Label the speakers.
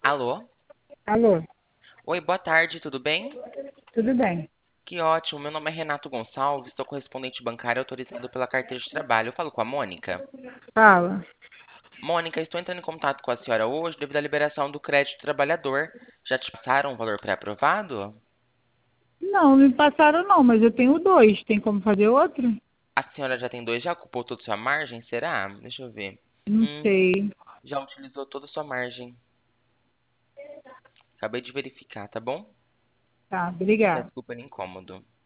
Speaker 1: Alô?
Speaker 2: Alô,
Speaker 1: Oi, boa tarde, tudo bem?
Speaker 2: tudo bem?
Speaker 1: Que ótimo, meu nome é Renato Gonçalves, sou correspondente bancário autorizado pela carteira de trabalho. Eu falo com a Mônica.
Speaker 2: Fala.
Speaker 1: Mônica, estou entrando em contato com a senhora hoje devido à liberação do crédito trabalhador. Já te passaram o valor pré-aprovado?
Speaker 2: Não, me passaram não, mas eu tenho dois. Tem como fazer outro?
Speaker 1: A senhora já tem dois, já ocupou toda a sua margem? Será? Deixa eu ver.
Speaker 2: Não sei.
Speaker 1: Já utilizou toda a sua margem. Acabei de verificar, tá bom?
Speaker 2: Tá, obrigada.
Speaker 1: Peço desculpa pelo incômodo.